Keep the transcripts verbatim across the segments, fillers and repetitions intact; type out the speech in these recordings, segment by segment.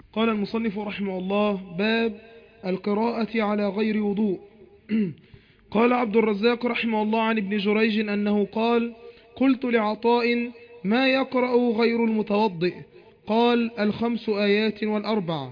قال المصنف رحمه الله: باب القراءة على غير وضوء. قال عبد الرزاق رحمه الله عن ابن جريج أنه قال: قلت لعطاء: ما يقرأ غير المتوضئ؟ قال: الخمس آيات والأربع.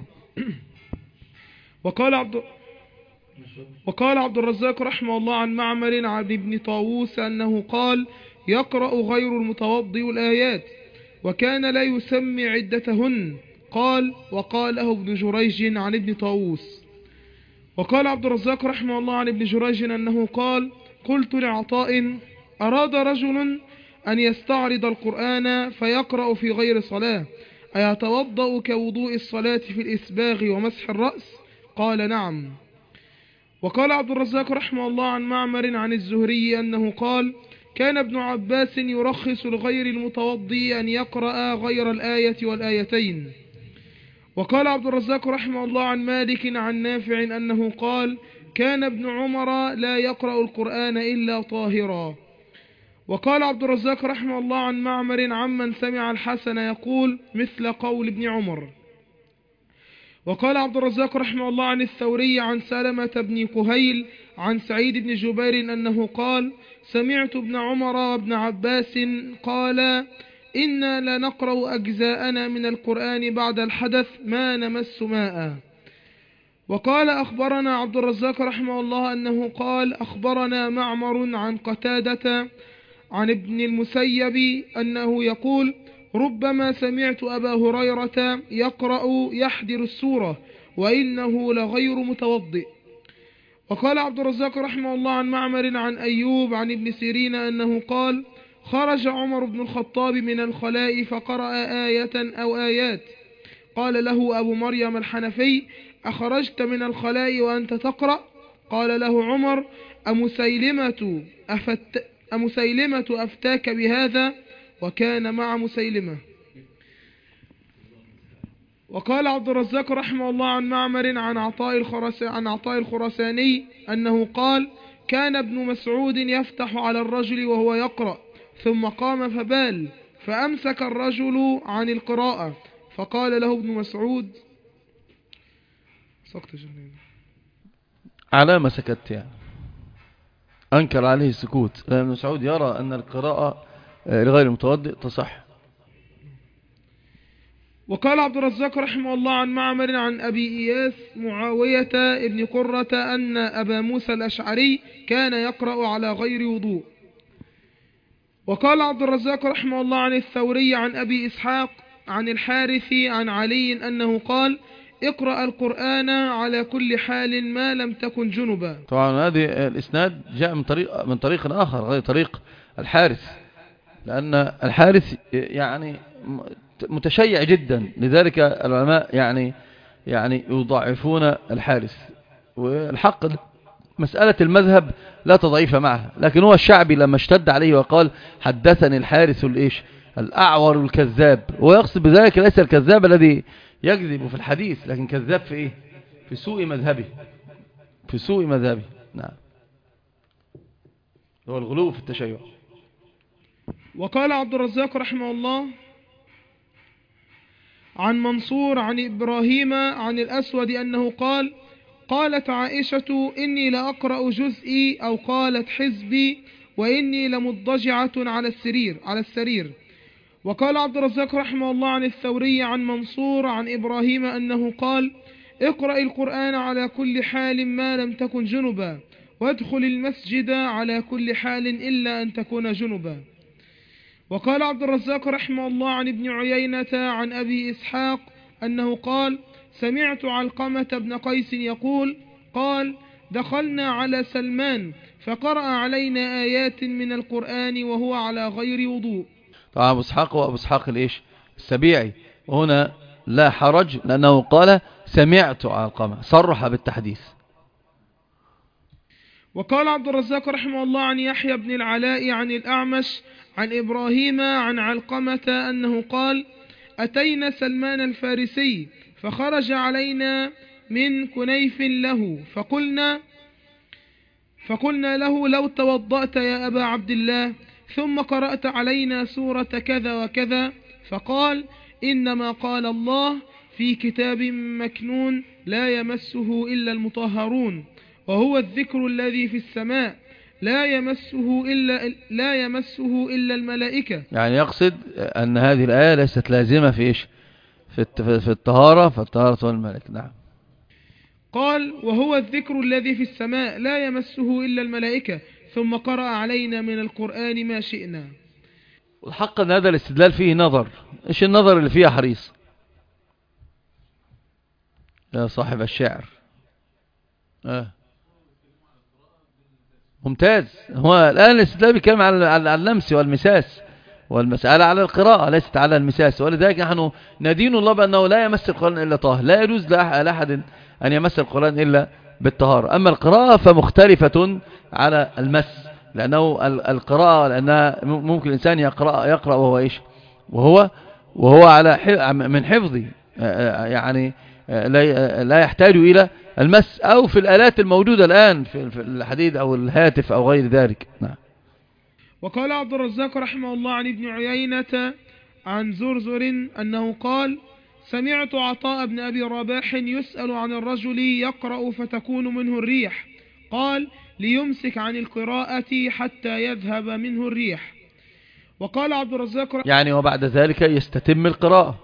وقال عبد وقال عبد الرزاق رحمه الله عن معمر عن ابن طاووس أنه قال: يقرأ غير المتوضئ الآيات، وكان لا يسمي عدتهن. قال: وقاله ابن جريج عن ابن طاووس. وقال عبد الرزاق رحمه الله عن ابن جريج أنه قال: قلت لعطاء: أراد رجل أن يستعرض القرآن فيقرأ في غير صلاة، أيتوضأ كوضوء الصلاة في الإسباغ ومسح الرأس؟ قال: نعم. وقال عبد الرزاق رحمه الله عن معمر عن الزهري أنه قال: كان ابن عباس يرخص لغير المتوضي أن يقرأ غير الآية والآيتين. وقال عبد الرزاق رحمه الله عن مالك عن نافع أنه قال: كان ابن عمر لا يقرأ القرآن إلا طاهرا. وقال عبد الرزاق رحمه الله عن معمر عمن سمع الحسن يقول مثل قول ابن عمر. وقال عبد الرزاق رحمه الله عن الثوري عن سلمة بن كهيل عن سعيد بن جبير أنه قال: سمعت ابن عمر وابن عباس قال: إنا لنقرأ أجزاءنا من القرآن بعد الحدث ما نمس ماء. وقال أخبرنا عبد الرزاق رحمه الله أنه قال: أخبرنا معمر عن قتادة عن ابن المسيب أنه يقول: ربما سمعت أبا هريرة يقرأ يحدر السورة وإنه لغير متوضئ. وقال عبد الرزاق رحمه الله عن معمر عن أيوب عن ابن سيرين أنه قال: خرج عمر بن الخطاب من الخلاء فقرأ آية أو آيات. قال له أبو مريم الحنفي: أخرجت من الخلاء وأنت تقرأ؟ قال له عمر: أمسيلمة, أفت أمسيلمة أفتاك بهذا؟ وكان مع مسيلمة. وقال عبد الرزاق رحمه الله عن معمر عن عطاء الخرساني, عن عطاء الخرساني أنه قال: كان ابن مسعود يفتح على الرجل وهو يقرأ، ثم قام فبال، فأمسك الرجل عن القراءة، فقال له ابن مسعود: سقط جنين على ما سكت، يعني أنكر عليه السكوت، لأن ابن مسعود يرى أن القراءة لغير المتوضئ تصح. وقال عبد الرزاق رحمه الله عن معمر عن أبي إياس معاوية ابن قرة أن أبا موسى الأشعري كان يقرأ على غير وضوء. وقال عبد الرزاق رحمه الله عن الثوري عن أبي إسحاق عن الحارث عن علي أنه قال: اقرأ القرآن على كل حال ما لم تكن جنبا. طبعا هذه الإسناد جاء من طريق من طريق آخر غير طريق الحارث، لأن الحارث يعني متشيع جدا، لذلك العلماء يعني يعني يضعفون الحارث. والحق مسألة المذهب لا تضعيف معها، لكن هو الشعبي لما اشتد عليه وقال: حدثني الحارث الإيش الأعور الكذاب، ويقصد بذلك ليس الكذاب الذي يكذب في الحديث، لكن كذاب في إيه؟ في سوء مذهبه، في سوء مذهبه. نعم، هو الغلو في التشيع. وقال عبد الرزاق رحمه الله عن منصور عن إبراهيم عن الأسود أنه قال: قالت عائشة: إني لأقرأ جزئي، أو قالت حزبي، وإني لمضجعة على السرير على السرير. وقال عبد الرزاق رحمه الله عن الثوري عن منصور عن إبراهيم أنه قال: اقرأ القرآن على كل حال ما لم تكن جنبا، وادخل المسجد على كل حال إلا أن تكون جنبا. وقال عبد الرزاق رحمه الله عن ابن عيينة عن أبي إسحاق أنه قال: سمعت علقمة بن قيس يقول: قال: دخلنا على سلمان فقرأ علينا آيات من القرآن وهو على غير وضوء. طبعا أبو إسحاق وأبو إسحاق الإيش السبيعي، هنا لا حرج لأنه قال: سمعت علقمة، صرح بالتحديث. وقال عبد الرزاق رحمه الله عن يحيى بن العلاء عن الأعمش عن إبراهيم عن علقمة أنه قال: أتينا سلمان الفارسي فخرج علينا من كنيف له، فقلنا فقلنا له: لو توضأت يا أبا عبد الله ثم قرأت علينا سورة كذا وكذا، فقال: إنما قال الله: في كتاب مكنون لا يمسه إلا المطهرون، وهو الذكر الذي في السماء لا يمسه إلا, لا يمسه إلا الملائكة. يعني يقصد أن هذه الآية ليست لازمة في إيش؟ في في الطهارة، فالطهارة والملائكة. نعم. قال وهو الذكر الذي في السماء لا يمسه إلا الملائكة، ثم قرأ علينا من القرآن ما شئنا. والحق أن هذا الاستدلال فيه نظر. إيش النظر اللي فيه حريص يا صاحب الشعر؟ آه. ممتاز. هو الآن الاستدلال بيتكلم على اللمس والمساس، والمسألة على القراءة ليست على المساس، ولذلك نحن ندين الله بأنه لا يمس القرآن إلا طاهر، لا يجوز لأحد أن يمس القرآن إلا بالطهارة. أما القراءة فمختلفة على المس، لأنه القراءة لأنها ممكن الإنسان يقرأ يقرأ وهو إيش وهو وهو على من حفظه، يعني لا يحتاج إلى المس، أو في الآلات الموجودة الآن في الحديد أو الهاتف أو غير ذلك. نعم. وقال عبد الرزاق رحمه الله عن ابن عيينة عن زرزر أنه قال سمعت عطاء بن أبي رباح يسأل عن الرجل يقرأ فتكون منه الريح، قال ليمسك عن القراءة حتى يذهب منه الريح. وقال عبد الرزاق يعني وبعد ذلك يستتم القراءة.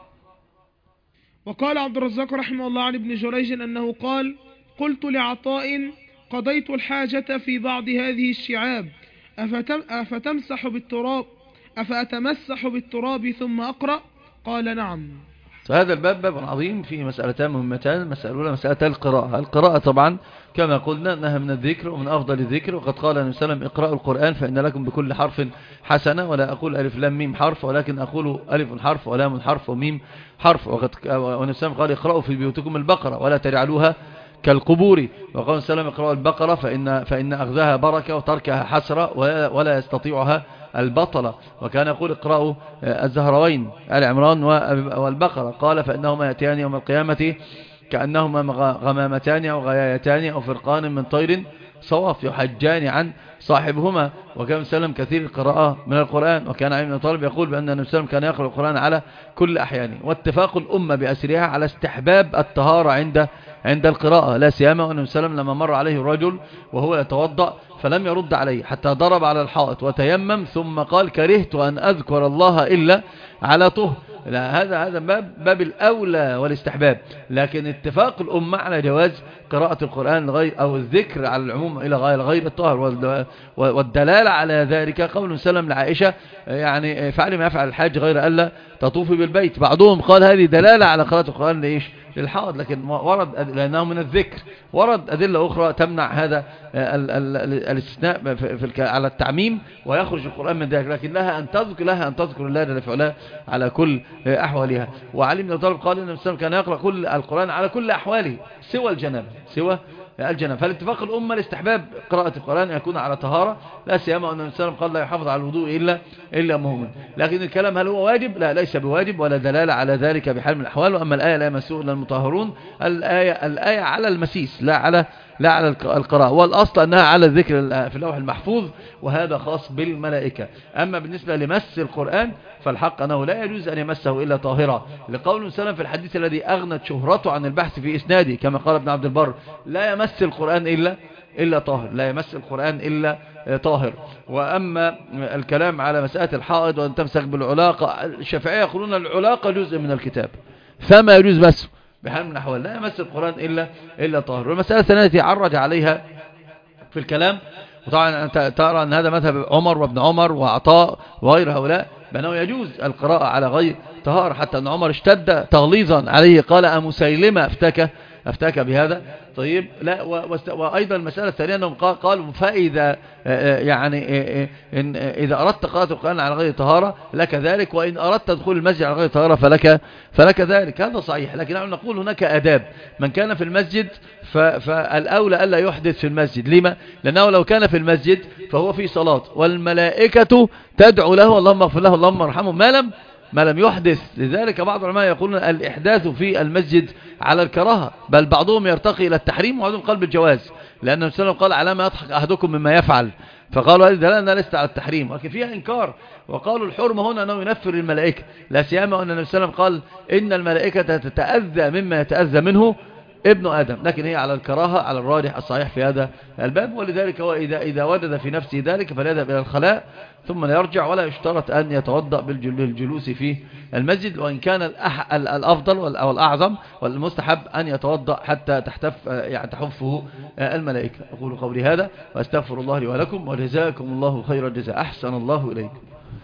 وقال عبد الرزاق رحمه الله عن ابن جريج أنه قال قلت لعطاء قضيت الحاجة في بعض هذه الشعاب أفتم أفتمسح بالتراب أفأتمسح بالتراب ثم أقرأ؟ قال نعم. فهذا الباب باب عظيم فيه مسألتان مهمتان. المسألة الأولى مسألة القراءة. القراءة طبعا كما قلنا أنها من الذكر ومن أفضل الذكر، وقد قال النبي صلى الله عليه وسلم اقرأوا القرآن فإن لكم بكل حرف حسنة، ولا أقول ألف لام ميم حرف ولكن أقول ألف حرف ولام حرف وميم حرف. وقد والنبي صلى الله عليه وسلم قال اقرأوا في بيوتكم البقرة ولا تجعلوها كالقبور. وقال النبي صلى الله عليه وسلم اقرأوا البقرة فإن, فإن أخذها بركة وتركها حسرة ولا يستطيعها البطلة. وكان يقول اقرأوا الزهروين آل عمران والبقرة، قال فإنهما يأتيان يوم القيامة كأنهما غمامتان أو غيايتان أو فرقان من طير صواف يحجان عن صاحبهما. وكان سلم كثير القراءة من القرآن، وكان علي بن أبي طالب يقول بأن النبي صلى الله عليه وسلم كان يقرأ القرآن على كل أحيانه. واتفاق الأمة بأسرها على استحباب الطهارة عند عند القراءة، لا سيما وأن النبي صلى الله عليه وسلم لما مر عليه الرجل وهو يتوضأ فلم يرد عليه حتى ضرب على الحائط وتيمم ثم قال كرهت أن أذكر الله إلا على طهر. لا، هذا هذا باب باب الأولى والاستحباب، لكن اتفاق الأمة على جواز قراءة القرآن غير أو الذكر على العموم إلى غير غير الطاهر. والدلالة على ذلك قول سلم لعائشة يعني فعل ما يفعل الحاج غير ألا تطوفي بالبيت. بعضهم قال هذه دلالة على قراءة القرآن لإيش؟ للحائض، لكن ورد لأنه من الذكر، ورد أدلة أخرى تمنع هذا الاستثناء في على التعميم ويخرج القرآن من ذلك، لكن لها أن تذكر لها أن تذكر الله جل وعلا على كل أحوالها. وعلي بن أبي طالب قال إن النبي كان يقرأ كل القرآن على كل أحواله سوى الجنابة سوى الجنابة. فالاتفاق الأمة لاستحباب قراءة القرآن يكون على طهارة، لا سيما أن النبي قال لا يحافظ على الوضوء إلا إلا مهما. لكن الكلام هل هو واجب؟ لا، ليس بواجب ولا دلالة على ذلك بحال من الأحوال. وأما الآية لا يمسه إلا المطهرون، الآية الآية على المسيس لا على لا على القراءة، والأصل أنها على الذكر في اللوح المحفوظ، وهذا خاص بالملائكة. أما بالنسبة لمس القرآن فالحق أنه لا يجوز أن يمسه إلا طاهرا، لقول سلم في الحديث الذي أغنت شهرته عن البحث في إسناده كما قال ابن عبد البر لا يمس القرآن إلا إلا طاهر، لا يمس القرآن إلا طاهر. وأما الكلام على مسألة الحائض وأن تمسك بالعلاقة، الشافعية يقولون العلاقة جزء من الكتاب فما يجوز مسه بحال من الأحوال، لا يمس القرآن إلا إلا طاهر. والمسألة الثانية التي عرج عليها في الكلام، وطبعا أنت ترى أن هذا مذهب عمر وابن عمر وعطاء وغير هؤلاء بأنه يجوز القراءة على غير طهارة، حتى أن عمر اشتد تغليظا عليه قال أمسيلمة أفتك أفتك بهذا. طيب لا، وأيضا المسألة الثانية أنهم قالوا فإذا يعني إن إذا أردت قراءة القرآن على غير طهارة لك ذلك، وإن أردت دخول المسجد على غير طهارة فلك فلك ذلك. هذا صحيح، لكن نحن نقول هناك آداب. من كان في المسجد فالأولى ألا يحدث في المسجد. لما؟ لأنه لو كان في المسجد فهو في صلاة والملائكة تدعو له اللهم اغفر له اللهم ارحمه ما لم ما لم يحدث. لذلك بعض العلماء يقولون الإحداث في المسجد على الكراهة، بل بعضهم يرتقي إلى التحريم وبعضهم قال بالجواز، لأن النبي صلى الله عليه وسلم قال على ما يضحك أحدكم مما يفعل. فقالوا هذه دلالة ليست على التحريم، ولكن فيها إنكار. وقالوا الحرمة هنا أنه ينفر الملائكة، لا سيما أن النبي صلى الله عليه وسلم قال إن الملائكة تتأذى مما يتأذى منه ابن آدم، لكن هي على الكراهة على الراجح الصحيح في هذا الباب. ولذلك هو إذا, إذا وجد في نفسه ذلك فليذهب إلى الخلاء ثم لا يرجع، ولا يشترط أن يتوضأ بالجلوس في المسجد. وإن كان الأح الأفضل أو الأعظم والمستحب أن يتوضأ حتى تحتف يعني تحفه الملائكة. أقول قولي هذا وأستغفر الله لي ولكم، وجزاكم الله خير الجزاء، أحسن الله إليكم.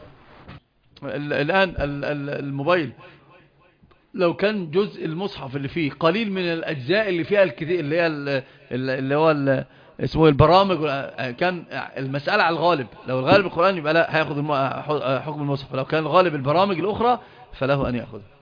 الآن الموبايل لو كان جزء المصحف اللي فيه قليل من الأجزاء اللي فيها الكثير اللي هي اللي هو اسمه البرامج، كان المسألة على الغالب، لو الغالب القرآن يبقى لا هياخد حكم المصحف، لو كان الغالب البرامج الأخرى فله أن يأخذ.